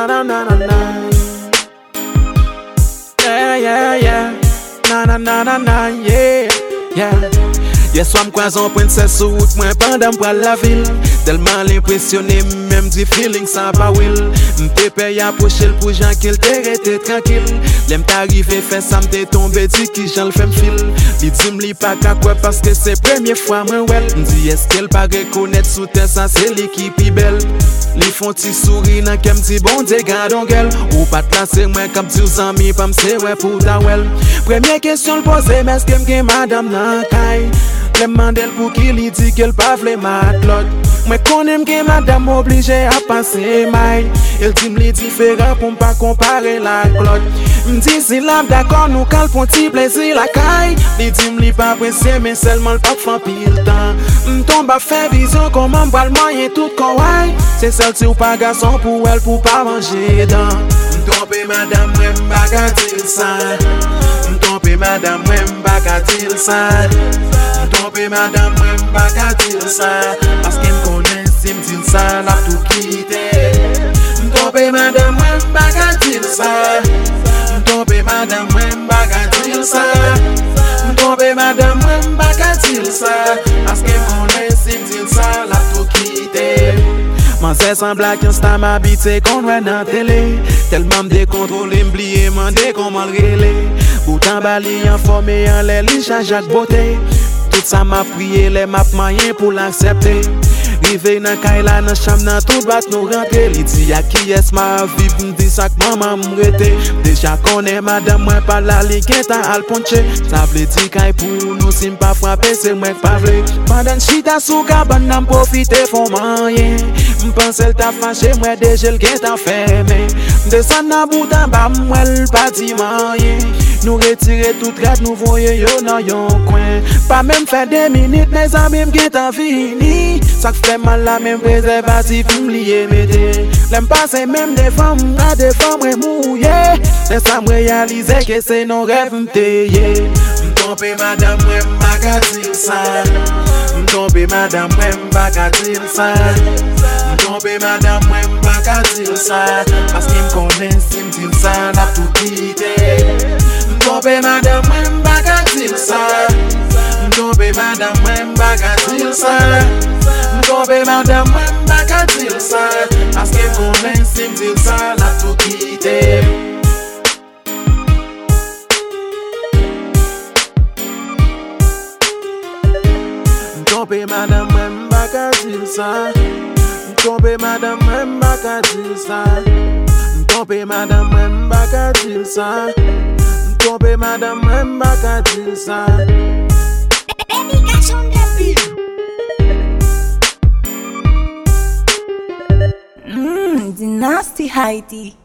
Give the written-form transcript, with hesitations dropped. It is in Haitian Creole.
na na na na na. Yeah, yeah, yeah. Na na na na na, yeah, yeah. Yes, moi m'croise en princesse sur route, moi pendant m'pral la ville. Tellement l'impressionné, même du feeling ça pas will. M'te paye approcher pour Jean qu'il t'arrête tranquille. L'aime t'arriver fait ça m'te tombé dit qui j'en le fait m'fil. Li dit m'li pas qu'à quoi parce que c'est première fois moi well. M'dit est-ce qu'elle pas reconnaître sous terre ça c'est l'équipe belle. Li font ti sourire nan qu'elle m'dit bon Dieu gardon gueule. Ou pas te lancer moi comme tu aux amis pas m'sait ouais pour ta well. Première question le poser mais est-ce que m'gen madame nan kay. Le mandel pour qui li dit qu'elle pas vle matlot. Moi connais que madame obligée à passer maille. Elle dit m'li différent pour pas comparer la clotte. M'dit si la d'accord nous cal pour ti plaisir la caille. Li dit m'li pas pressé mais seulement le pas fan pile temps. M'tombe à faire vision comment m'bral moyen tout kawaii. C'est celle ti ou pas garçon pour elle pour pas manger dedans. M'tombe madame moi m'bagatil ça. M'tombe madame moi m'bagatil ça. M'tombe madame moi m'bagatil ça. Parce qu'elle m'connait si m'dit ça la tout quitter. M'tombe madame moi m'bagatil ça. M'tombe madame moi m'bagatil ça. M'tombe madame moi m'bagatil ça. Parce qu'elle m'connait si m'dit ça la tout quitter. Man c'est semblant qu'un star m'habite qu'on voit dans télé. Tellement m'décontrôlé m'blié mandé comment le rélé. Boutant bali informé en l'air li Jean-Jacques Beauté. Tout ça m'a prié les map moyen pour l'accepter. Rive nan kay la nan chambre nan tout bat nous rentrer. Li dit à qui est ma vie m'dit ça que maman m'rete. Déjà connaît madame moi pas la li ta al ponche. Ça vle di kay pour nous si m'pas frapper c'est moi pas vle. Pendant chita sou cabane n'a profiter font moyen. M'pense elle t'a fâché moi déjà le t'a fermé. Descend nan boutan ba moi l pas di moyen. Nous retirer tout rate nous voyons yo dans yon coin. Pas même fait 2 minutes mes amis m'geta fini. Ça fait mal la même préservatif m'lié médé. L'aime passer même des femmes à des femmes mouillées. C'est ça me réaliser que c'est nos rêves m'tayé. M'tombe madame moi m'bagatil ça. M'tombe madame moi m'bagatil ça. M'tombe madame moi m'bagatil ça. Parce qu'il m'connait si m'dit ça la tout quitter. M'tombe madame moi m'bagatil ça. M'tombe madame moi m'bagatil ça. M'tombe madame moi m'bagatil ça. Parce que m'connait si m'dit ça la tout quitter. M'tombe madame moi m'bagatil ça. M'tombe madame moi m'bagatil ça. M'tombe madame moi m'bagatil ça. M'tombe madame moi m'bagatil ça. Dynasty Haiti.